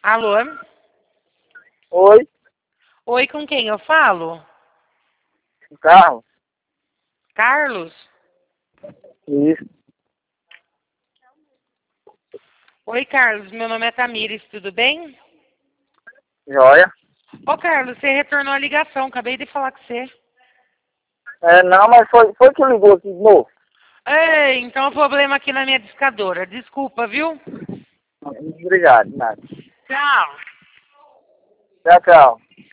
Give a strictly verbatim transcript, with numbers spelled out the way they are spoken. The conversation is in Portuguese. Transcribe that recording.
Alô? Oi, Oi, com quem eu falo? carro? Carlos? Isso, Oi, Carlos, meu nome é Tamires, tudo bem? joia. Ô, Carlos, você retornou a ligação, acabei de falar com você. É, não, mas foi, foi que ligou aqui de novo. Ei, então o problema aqui na minha discadora. Desculpa, viu? Obrigado, nada. Tchau. Tchau, tchau.